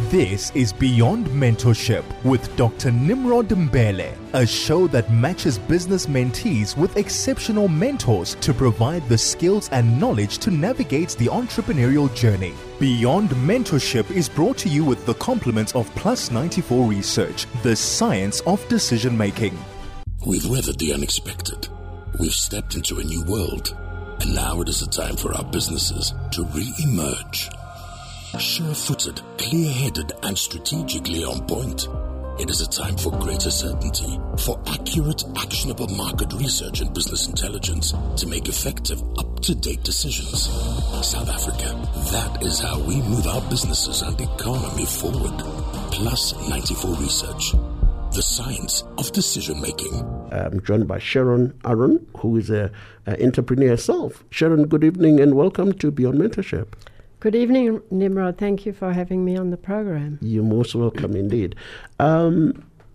This is Beyond Mentorship with Dr. Nimrod Mbele, a show that matches business mentees with exceptional mentors to provide the skills and knowledge to navigate the entrepreneurial journey. Beyond Mentorship is brought to you with the compliments of Plus 94 Research, the science of decision making. We've weathered the unexpected. We've stepped into a new world. And now it is the time for our businesses to re-emerge. Sure-footed, clear-headed, and strategically on point. It is a time for greater certainty, for accurate, actionable market research and business intelligence to make effective, up-to-date decisions. South Africa, that is how we move our businesses and economy forward. Plus 94 Research, the science of decision-making. I'm joined by Sharon Aaron, who is an entrepreneur herself. Sharon, good evening and welcome to Beyond Mentorship. Good evening, Nimrod. Thank you for having me on the program. You're most welcome indeed. Tell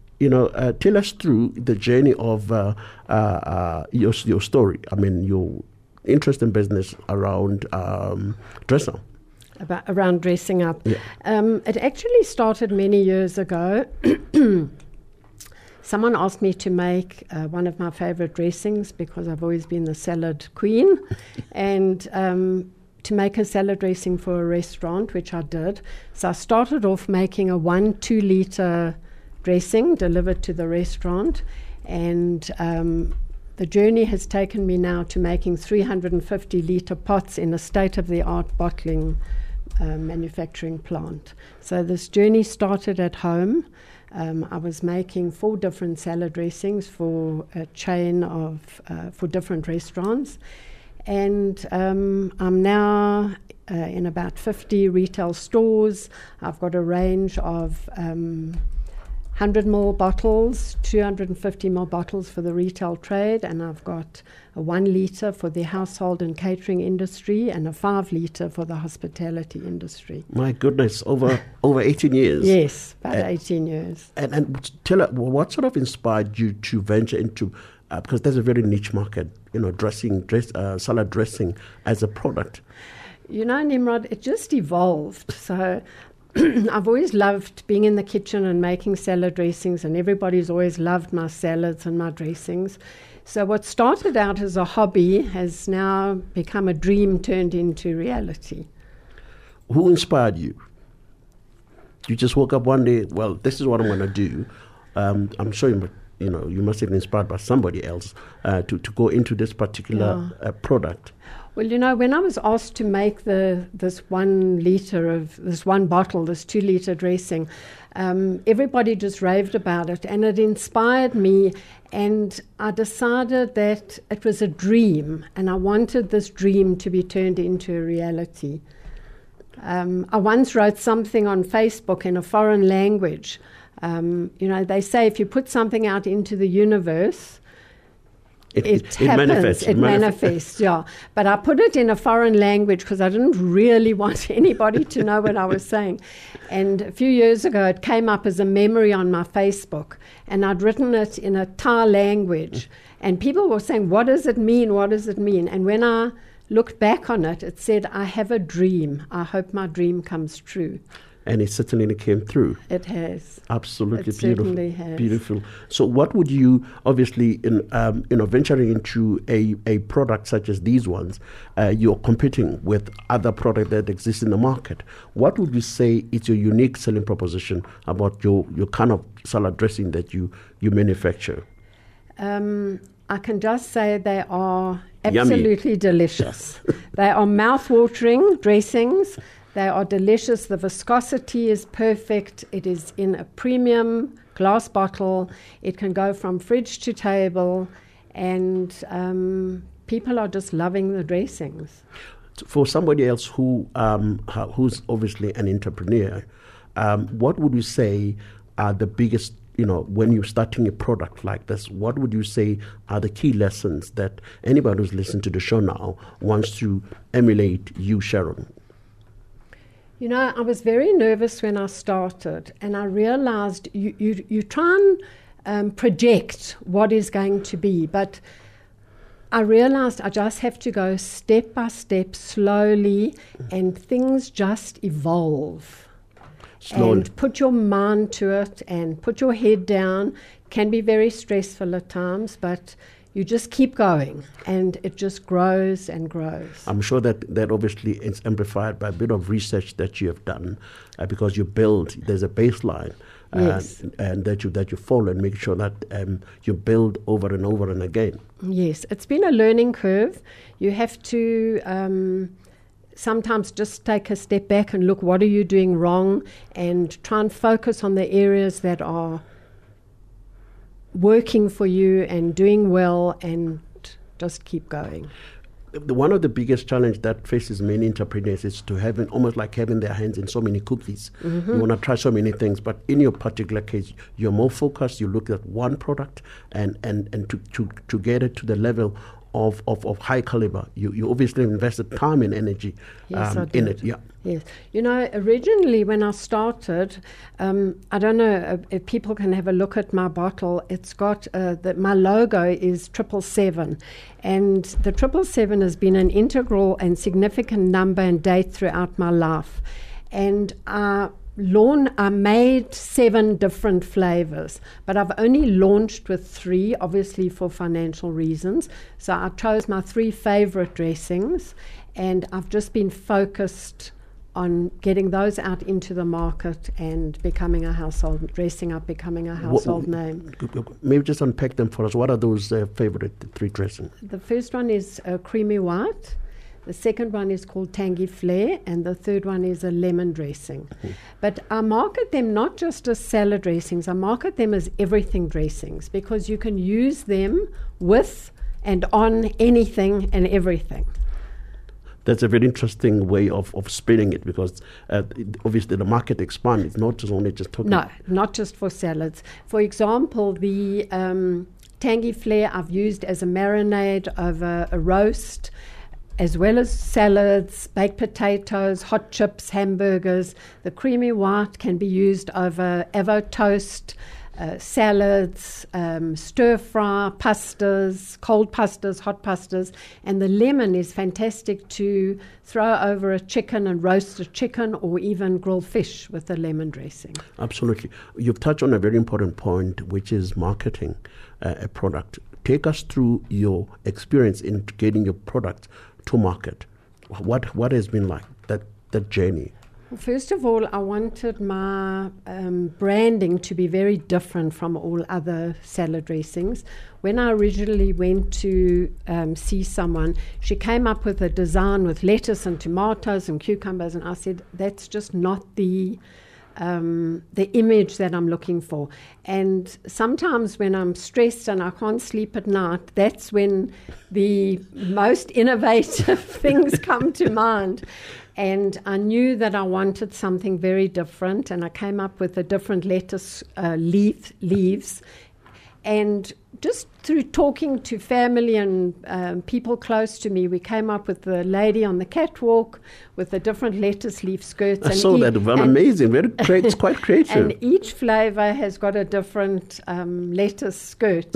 us through the journey of your story. I mean, your interest in business around dressing. Around dressing up. Yeah. It actually started many years ago. Someone asked me to make one of my favorite dressings because I've always been the salad queen. And to make a salad dressing for a restaurant, which I did. So I started off making a 2 liter dressing delivered to the restaurant. And the journey has taken me now to making 350 liter pots in a state-of-the-art bottling manufacturing plant. So this journey started at home. I was making 4 different salad dressings for a chain of for different restaurants. And I'm now in about 50 retail stores. I've got a range of 100 ml bottles, 250 ml bottles for the retail trade, and I've got a 1 liter for the household and catering industry and a 5 liter for the hospitality industry. My goodness, over 18 years. Yes, about 18 years. And tell us, what sort of inspired you to venture into, because there's a very niche market, salad dressing as a product? You know, Nimrod, it just evolved. So I've always loved being in the kitchen and making salad dressings, and everybody's always loved my salads and my dressings. So what started out as a hobby has now become a dream turned into reality. Who inspired you? You just woke up one day, well, this is what I'm going to do. I'm sure you must have been inspired by somebody else to go into this particular product. Well, when I was asked to make this 1 liter of this one bottle, this 2 liter dressing, everybody just raved about it, and it inspired me. And I decided that it was a dream, and I wanted this dream to be turned into a reality. I once wrote something on Facebook in a foreign language. They say if you put something out into the universe, it happens, it manifests, yeah. But I put it in a foreign language because I didn't really want anybody to know what I was saying. And a few years ago, it came up as a memory on my Facebook, and I'd written it in a Thai language. And people were saying, what does it mean? What does it mean? And when I looked back on it, it said, I have a dream. I hope my dream comes true. And it certainly came through. It has. Absolutely it beautiful. Certainly has. Beautiful. So what would you, obviously, venturing into a product such as these ones, you're competing with other products that exist in the market. What would you say is your unique selling proposition about your kind of salad dressing that you manufacture? I can just say they are absolutely Yummy. Delicious. They are mouth-watering dressings. They are delicious. The viscosity is perfect. It is in a premium glass bottle. It can go from fridge to table, and people are just loving the dressings. For somebody else who's obviously an entrepreneur, what would you say are the biggest, when you're starting a product like this, what would you say are the key lessons that anybody who's listening to the show now wants to emulate you, Sharon? I was very nervous when I started, and I realized you try and project what is going to be, but I realized I just have to go step by step, slowly, and things just evolve. Slowly. And put your mind to it and put your head down. Can be very stressful at times, but you just keep going, and it just grows and grows. I'm sure that obviously is amplified by a bit of research that you have done, because you build, there's a baseline, Yes. and that you follow and make sure that you build over and over and again. Yes, it's been a learning curve. You have to sometimes just take a step back and look, what are you doing wrong, and try and focus on the areas that are working for you and doing well, and just keep going. One of the biggest challenge that faces many entrepreneurs is to having almost like having their hands in so many cookies. You want to try so many things, but in your particular case, you're more focused. You look at one product and to get it to the level of high caliber. You obviously invested time and energy Yes, I in did. it. Yeah. Yes. You know, originally when I started, I don't know if people can have a look at my bottle. It's got, my logo is 777. And the 777 has been an integral and significant number and date throughout my life. And I made 7 different flavors, but I've only launched with 3, obviously for financial reasons. So I chose my 3 favorite dressings, and I've just been focused on getting those out into the market and becoming a household, dressing up, becoming a household name. Maybe just unpack them for us. What are those favorite 3 dressings? The first one is creamy white. The second one is called Tangy Flair, and the third one is a lemon dressing. But I market them not just as salad dressings, I market them as everything dressings, because you can use them with and on anything and everything. That's a very interesting way of spinning it, because obviously the market expands. It's not just only just talking. No, not just for salads. For example, the Tangy Flair I've used as a marinade of a roast, as well as salads, baked potatoes, hot chips, hamburgers. The creamy white can be used over avo toast, salads, stir fry, pastas, cold pastas, hot pastas. And the lemon is fantastic to throw over a chicken and roast a chicken, or even grilled fish with the lemon dressing. Absolutely. You've touched on a very important point, which is marketing a product. Take us through your experience in getting your product to market. What has been like that journey? First of all, I wanted my branding to be very different from all other salad dressings. When I originally went to see someone, she came up with a design with lettuce and tomatoes and cucumbers, and I said, that's just not the image that I'm looking for. And sometimes when I'm stressed and I can't sleep at night, that's when the most innovative things come to mind. And I knew that I wanted something very different, and I came up with a different lettuce leaves. And just through talking to family and people close to me, we came up with the lady on the catwalk with the different lettuce leaf skirts. I saw that. Amazing. It's quite creative. And each flavor has got a different lettuce skirt.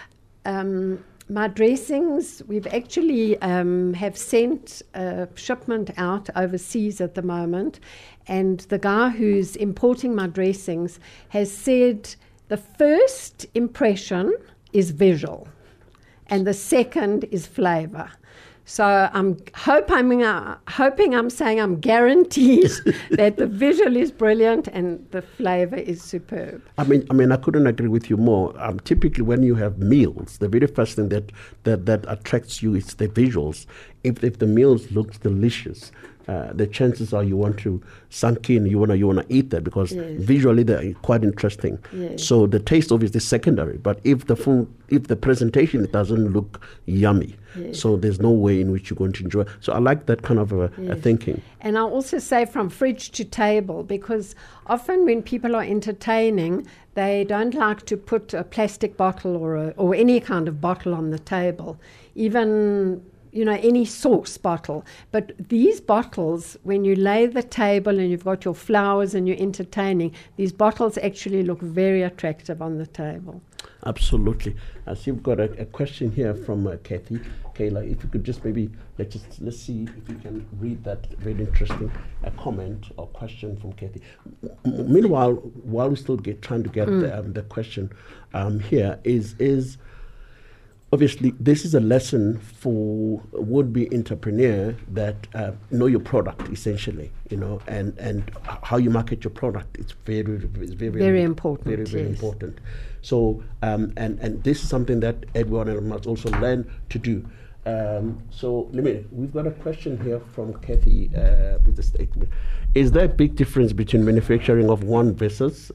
My dressings, we've actually have sent a shipment out overseas at the moment, and the guy who's importing my dressings has said the first impression is visual and the second is flavor. So I'm hoping I'm saying I'm guaranteed that the visual is brilliant and the flavor is superb. I mean, I couldn't agree with you more. Typically, when you have meals, the very first thing that attracts you is the visuals. If the meals looks delicious, the chances are you want to sunk in. You wanna eat that, because visually they're quite interesting. Yes. So the taste obviously is secondary. But if the presentation, it doesn't look yummy, so there's no way in which you're going to enjoy it. So I like that kind of a thinking. And I also say from fridge to table, because often when people are entertaining, they don't like to put a plastic bottle or any kind of bottle on the table, even any sauce bottle. But these bottles, when you lay the table and you've got your flowers and you're entertaining, these bottles actually look very attractive on the table. Absolutely. I see we've got a question here from Kathy. Kayla, if you could just maybe let's see if you can read that very interesting comment or question from Kathy. Meanwhile, while we still trying to get the question here is obviously this is a lesson for would-be entrepreneur that know your product essentially, and how you market your product. It's very important. Very important. So and this is something that everyone must also learn to do. So we've got a question here from Kathy with the statement: is there a big difference between manufacturing of one versus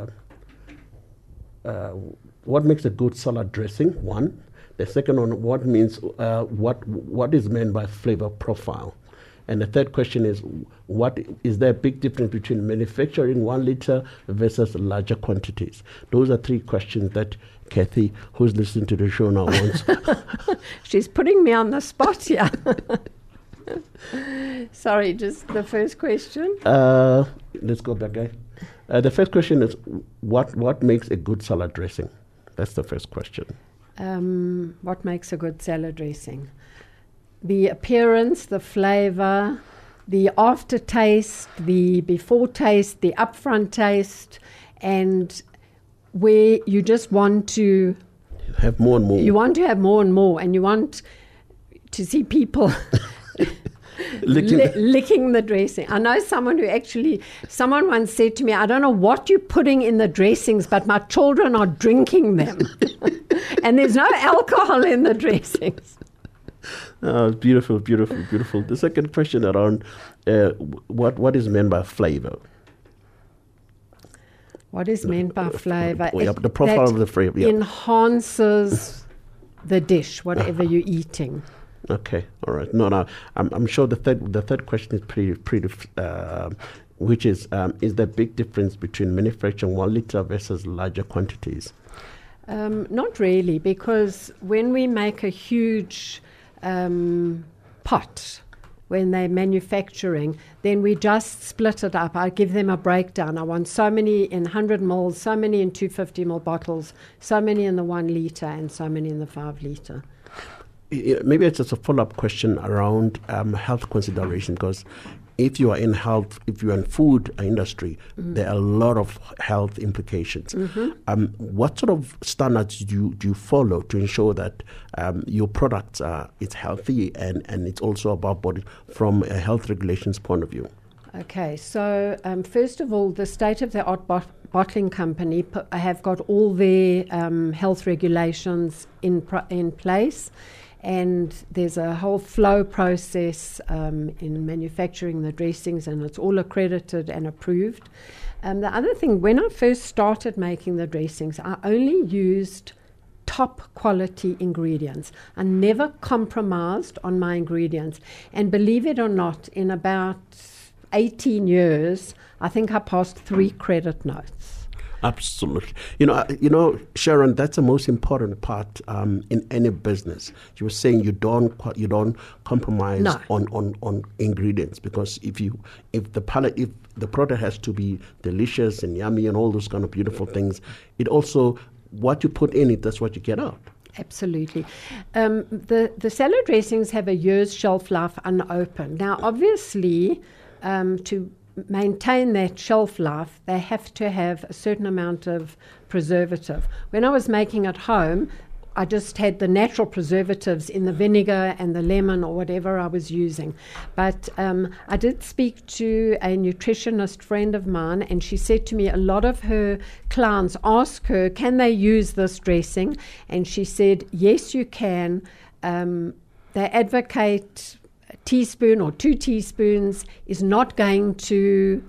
what makes a good salad dressing? One. The second one, what is meant by flavor profile? And the third question is, what is there a big difference between manufacturing 1 liter versus larger quantities? Those are 3 questions that Kathy, who's listening to the show now, wants. She's putting me on the spot here. Sorry, just the first question. Let's go back, guy. The first question is, what makes a good salad dressing? That's the first question. What makes a good salad dressing? The appearance, the flavor, the aftertaste, the before taste, the upfront taste, and where you just want to have more and more. You want to have more and more, and you want to see people licking the dressing. I know someone once said to me, I don't know what you're putting in the dressings, but my children are drinking them. And there's no alcohol in the dressings. Beautiful. The second question around what is meant by flavor? What is meant by flavor? The profile of the flavor. Yeah. Enhances the dish, whatever you're eating. Okay, all right. No, I'm sure the third question is pretty which is there a big difference between manufacturing 1 liter versus larger quantities? Not really, because when we make a huge pot, when they're manufacturing, then we just split it up. I give them a breakdown. I want so many in 100 ml, so many in 250 ml bottles, so many in the 1 liter, and so many in the 5 liter. Maybe it's just a follow-up question around health consideration, because if you are in food industry, there are a lot of health implications. What sort of standards do you follow to ensure that your products it's healthy and it's also above board from a health regulations point of view? Okay, so first of all, the state-of-the-art bottling company have got all their health regulations in place. And there's a whole flow process in manufacturing the dressings, and it's all accredited and approved. The other thing, when I first started making the dressings, I only used top quality ingredients. I never compromised on my ingredients. And believe it or not, in about 18 years, I think I passed 3 credit notes. Absolutely. You know, Sharon, that's the most important part in any business. You were saying you don't compromise on ingredients, because if the product has to be delicious and yummy and all those kind of beautiful things, it also what you put in it, that's what you get out. Absolutely. The salad dressings have a year's shelf life unopened. Now, obviously, to maintain that shelf life, they have to have a certain amount of preservative. When I was making at home, I just had the natural preservatives in the vinegar and the lemon or whatever I was using. But I did speak to a nutritionist friend of mine, and she said to me a lot of her clients ask her, can they use this dressing? And she said, yes, you can. They advocate teaspoon or 2 teaspoons is not going to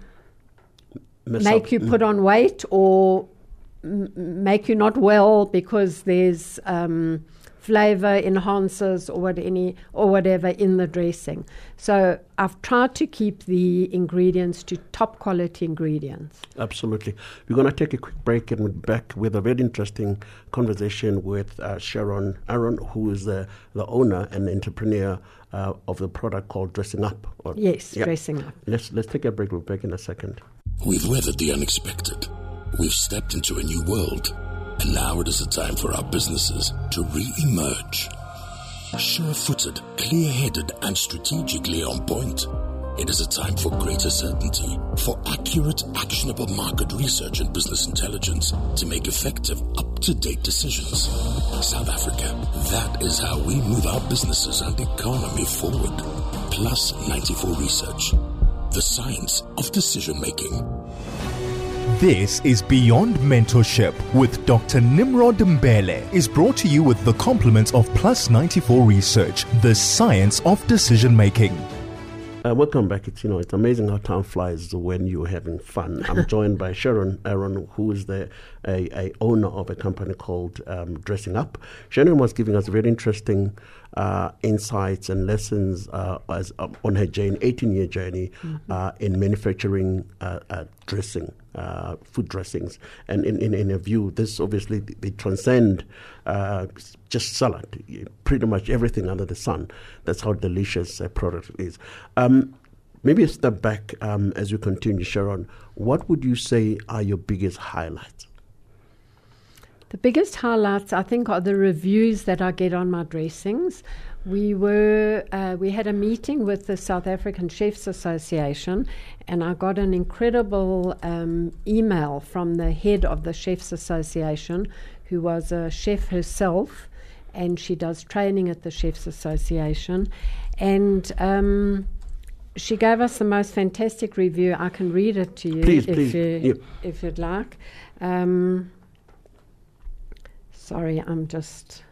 make you put on weight or make you not well, because there's flavor enhancers or whatever in the dressing. So I've tried to keep the ingredients to top quality ingredients. Absolutely. We're going to take a quick break and we're back with a very interesting conversation with Sharon Aaron, who is the owner and entrepreneur of the product called Dressing Up. Dressing Up. Let's take a break. We'll be back in a second. We've weathered the unexpected. We've stepped into a new world. And now it is a time for our businesses to re-emerge. Sure-footed, clear-headed, and strategically on point. It is a time for greater certainty, for accurate, actionable market research and business intelligence to make effective, up-to-date decisions. South Africa, that is how we move our businesses and economy forward. Plus 94 Research, the science of decision-making. This is Beyond Mentorship with Dr. Nimrod Mbele is brought to you with the compliments of Plus 94 Research, the science of decision-making. Welcome back. It's amazing how time flies when you're having fun. I'm joined by Sharon Aaron, who is a owner of a company called Dressing Up. Sharon was giving us very interesting insights and lessons on her 18-year journey in manufacturing dressing. Food dressings, and in a view, this obviously they transcend just salad, pretty much everything under the sun. That's how delicious a product is. Maybe a step back as we continue, Sharon. What would you say are your biggest highlights? The biggest highlights, I think, are the reviews that I get on my dressings. We had a meeting with the South African Chefs Association, and I got an incredible email from the head of the Chefs Association, who was a chef herself, and she does training at the Chefs Association. And she gave us the most fantastic review. I can read it to you if you'd like. Sorry, I'm just...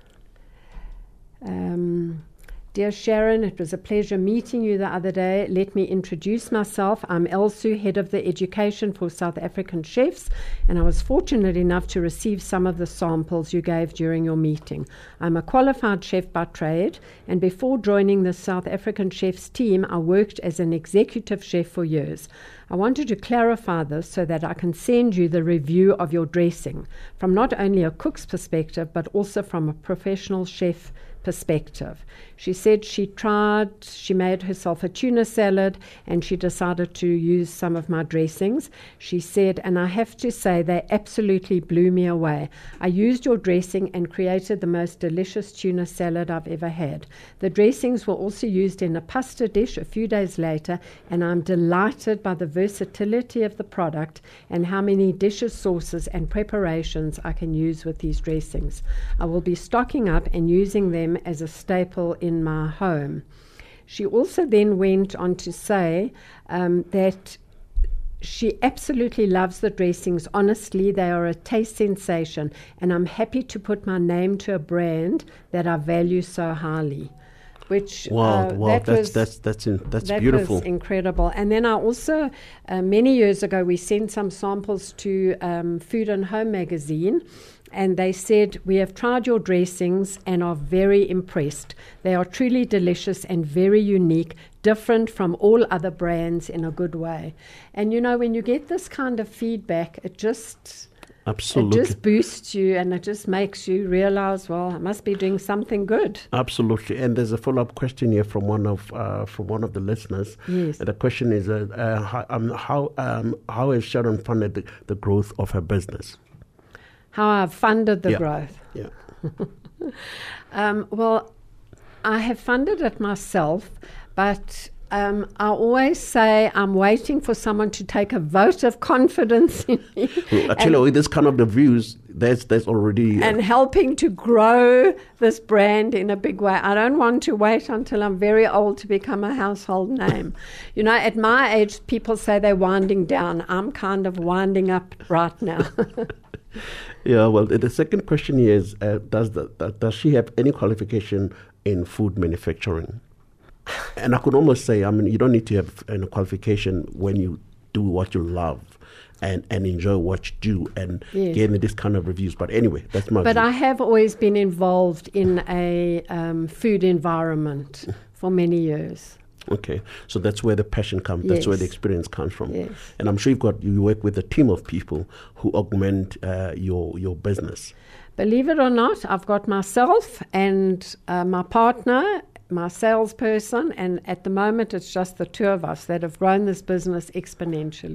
Dear Sharon, it was a pleasure meeting you the other day. Let me introduce myself. I'm Elsu, Head of the Education for South African Chefs, and I was fortunate enough to receive some of the samples you gave during your meeting. I'm a qualified chef by trade, and before joining the South African Chefs team, I worked as an executive chef for years. I wanted to clarify this so that I can send you the review of your dressing from not only a cook's perspective, but also from a professional chef perspective. She said she made herself a tuna salad and she decided to use some of my dressings. She said, and I have to say they absolutely blew me away. I used your dressing and created the most delicious tuna salad I've ever had. The dressings were also used in a pasta dish a few days later, and I'm delighted by the versatility of the product and how many dishes, sauces and preparations I can use with these dressings. I will be stocking up and using them as a staple in my home. She also then went on to say that she absolutely loves the dressings. Honestly, they are a taste sensation, and I'm happy to put my name to a brand that I value so highly. Which that's beautiful. Was incredible. And then I also, many years ago, we sent some samples to Food and Home magazine. And they said, we have tried your dressings and are very impressed. They are truly delicious and very unique, different from all other brands in a good way. And, when you get this kind of feedback, it just boosts you, and it just makes you realize, well, I must be doing something good. Absolutely. And there's a follow-up question here from one of the listeners. Yes. The question is, how has Sharon funded the growth of her business? How I've funded the growth. Yeah. Well, I have funded it myself, but I always say I'm waiting for someone to take a vote of confidence in me. Well, actually, this kind of the views, that's already... And helping to grow this brand in a big way. I don't want to wait until I'm very old to become a household name. At my age, people say they're winding down. I'm kind of winding up right now. Yeah, well, the second question here is, does she have any qualification in food manufacturing? And I could almost say, you don't need to have any qualification when you do what you love and enjoy what you do and getting this kind of reviews. But anyway, that's my view. I have always been involved in a food environment for many years. Okay, so that's where the passion comes. That's where the experience comes from. Yes. And I'm sure you work with a team of people who augment your business. Believe it or not, I've got myself and my partner, my salesperson, and at the moment it's just the two of us that have grown this business exponentially.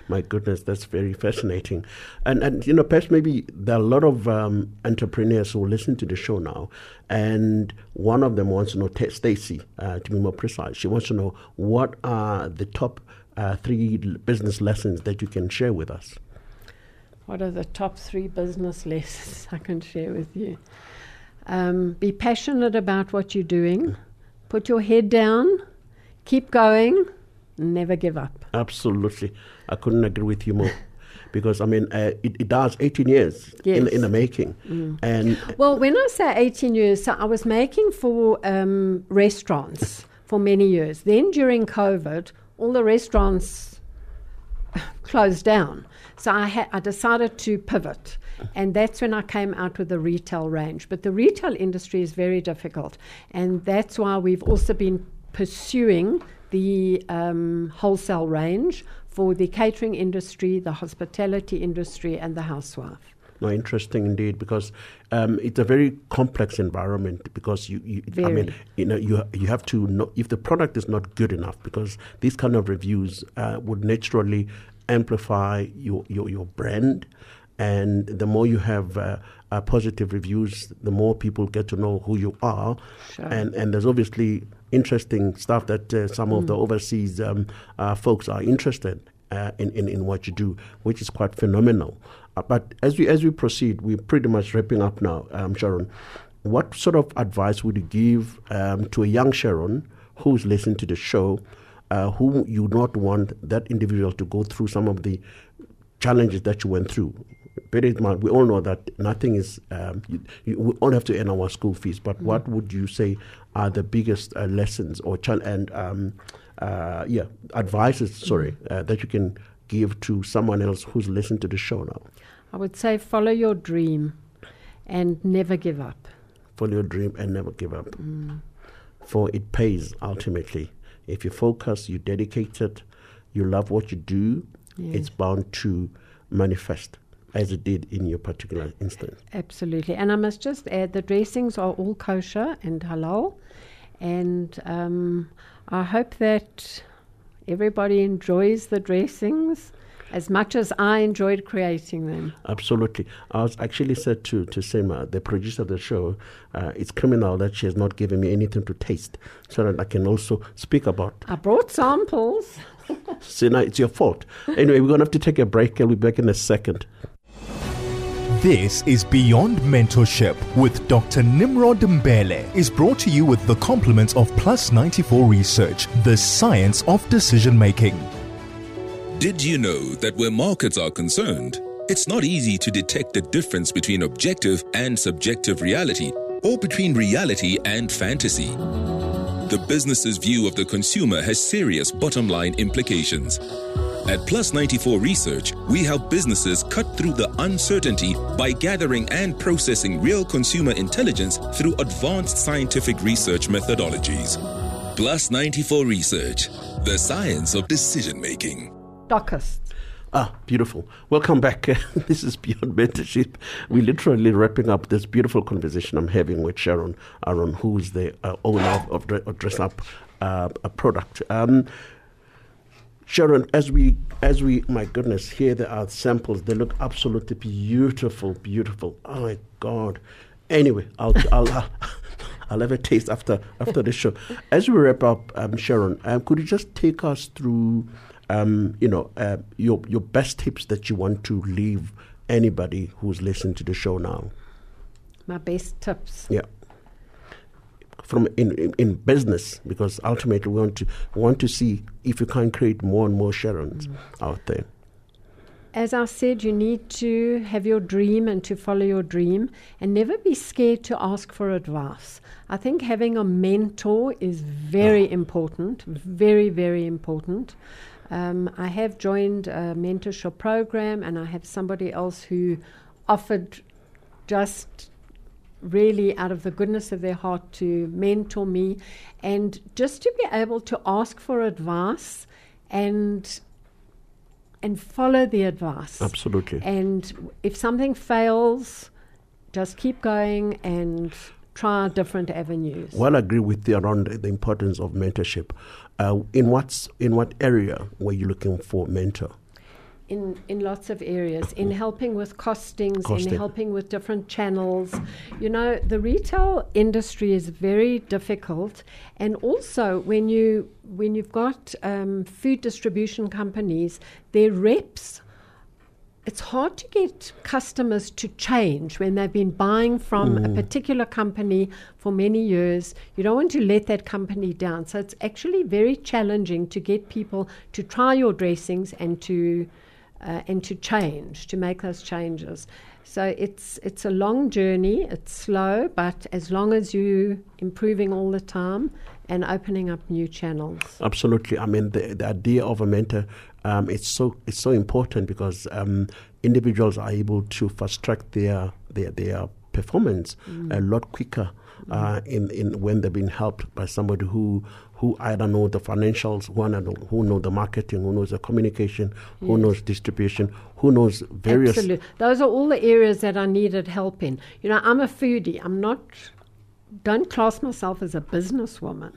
My goodness, that's very fascinating. And you know, perhaps maybe there are a lot of entrepreneurs who listen to the show now, and one of them wants to know, Stacey, to be more precise, she wants to know what are the top 3 business lessons that you can share with us. What are the top 3 business lessons I can share with you? Be passionate about what you're doing. Put your head down. Keep going. Never give up. Absolutely. I couldn't agree with you more. Because, I mean, it does 18 years in the making. And well, when I say 18 years, so I was making for restaurants for many years. Then during COVID, all the restaurants closed down. So I decided to pivot. And that's when I came out with the retail range. But the retail industry is very difficult. And that's why we've also been pursuing the wholesale range for the catering industry, the hospitality industry, and the housewife. No, interesting indeed, because it's a very complex environment. Because you have to know if the product is not good enough. Because these kind of reviews would naturally amplify your brand, and the more you have positive reviews, the more people get to know who you are. Sure. And there's obviously interesting stuff that some of the overseas folks are interested in what you do, which is quite phenomenal. But as we proceed, we're pretty much wrapping up now, Sharon. What sort of advice would you give to a young Sharon who's listening to the show, who you not want that individual to go through some of the challenges that you went through? We all know that nothing is, we all have to earn our school fees, but what would you say are the biggest lessons or advices, that you can give to someone else who's listening to the show now? I would say follow your dream and never give up. Follow your dream and never give up. For it pays ultimately. If you focus, you're dedicated, you love what you do, it's bound to manifest, as it did in your particular instance. Absolutely. And I must just add, the dressings are all kosher and halal. And I hope that everybody enjoys the dressings as much as I enjoyed creating them. Absolutely. I was actually said to Sema, the producer of the show, it's criminal that she has not given me anything to taste so that I can also speak about. I brought samples. So now it's your fault. Anyway, we're going to have to take a break. I'll be back in a second. This is Beyond Mentorship with Dr. Nimrod Mbele is brought to you with the compliments of Plus 94 Research, the science of decision making. Did you know that where markets are concerned, it's not easy to detect the difference between objective and subjective reality, or between reality and fantasy? The business's view of the consumer has serious bottom-line implications. At Plus 94 Research, we help businesses cut through the uncertainty by gathering and processing real consumer intelligence through advanced scientific research methodologies. Plus 94 Research, the science of decision-making. Docus. Beautiful. Welcome back. This is Beyond Mentorship. We're literally wrapping up this beautiful conversation I'm having with Sharon Aaron, who is the owner of Dress Up a product. Sharon, as we, my goodness, here there are samples. They look absolutely beautiful. Oh my God. Anyway, I'll have a taste after the show. As we wrap up, Sharon, could you just take us through, your best tips that you want to leave anybody who's listening to the show now? My best tips. Yeah. From in business, because ultimately we want to see if you can create more and more Sharons out there. As I said, you need to have your dream and to follow your dream, and never be scared to ask for advice. I think having a mentor is very important, very, very important. I have joined a mentorship program, and I have somebody else who offered just really out of the goodness of their heart to mentor me, and just to be able to ask for advice and follow the advice. Absolutely. And if something fails, just keep going and try different avenues. Well, I agree with you around the importance of mentorship. In what area were you looking for mentor? in lots of areas, in helping with costings, in helping with different channels. You know, the retail industry is very difficult, and also when you've got food distribution companies, their reps, it's hard to get customers to change when they've been buying from a particular company for many years. You don't want to let that company down. So it's actually very challenging to get people to try your dressings and to change, to make those changes. So it's a long journey. It's slow, but as long as you're improving all the time and opening up new channels. Absolutely. I mean, the idea of a mentor, it's so important because individuals are able to fast track their performance a lot quicker in when they've been helped by somebody who either know the financials, who know the marketing, who knows the communication, who knows distribution, who knows various. Absolutely. Those are all the areas that I needed help in. You know, I'm a foodie. Don't class myself as a businesswoman.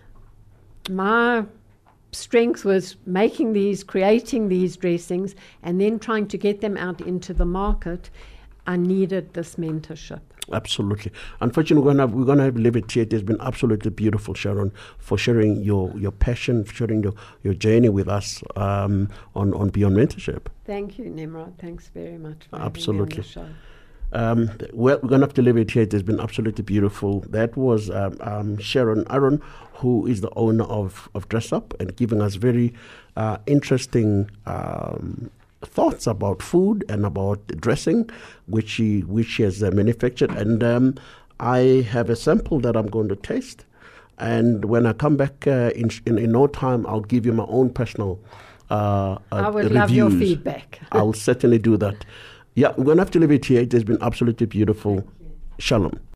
My strength was creating these dressings, and then trying to get them out into the market. I needed this mentorship. Absolutely. Unfortunately, we're going to have leave it here. It has been absolutely beautiful, Sharon, for sharing your passion, sharing your journey with us on Beyond Mentorship. Thank you, Nimrod. Thanks very much for absolutely. having me on the show. Well, we're going to have to leave it here. It has been absolutely beautiful. That was Sharon Aaron, who is the owner of Dress Up, and giving us very interesting thoughts about food and about dressing, which she has manufactured. And I have a sample that I'm going to taste. And when I come back in no time, I'll give you my own personal I would reviews. love your feedback. I'll certainly do that. Yeah, we're going to have to leave it here. It has been absolutely beautiful. Shalom.